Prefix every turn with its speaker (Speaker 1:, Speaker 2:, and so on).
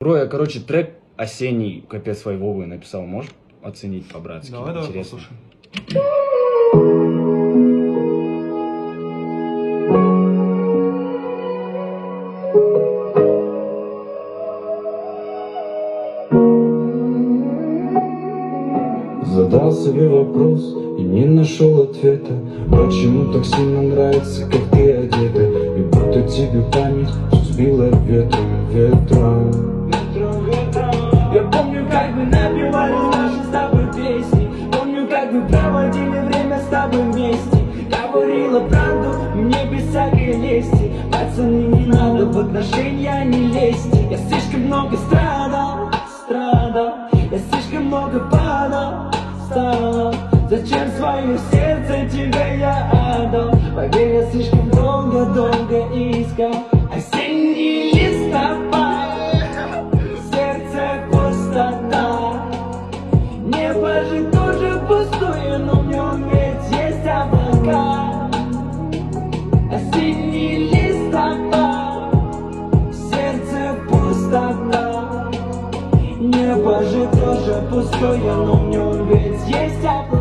Speaker 1: Бро, я, короче, трек осенний, капец, Вовы написал. Можешь оценить по-братски?
Speaker 2: Давай, давай,
Speaker 1: интересно.
Speaker 2: послушаем.
Speaker 3: Задал себе вопрос и не нашел ответа. Почему так сильно нравится, как ты одета? И будто тебе память все сбила ветром, ветром.
Speaker 4: Я помню, как мы напевали наши с тобой песни. Помню, как мы проводили время с тобой вместе. Говорила правду, мне без всякой лести. Пацаны, не надо в отношения не лезьте. Я слишком много страдал. Я слишком много падал. Зачем свое сердце тебе я отдал? Поверь, я слишком долго искал. Осенний листопад, сердце пустота. Небо же тоже пустое, но в нем ведь есть облака. Осенний листопад, сердце пустота. Небо же тоже пустое, но в нем ведь есть облака.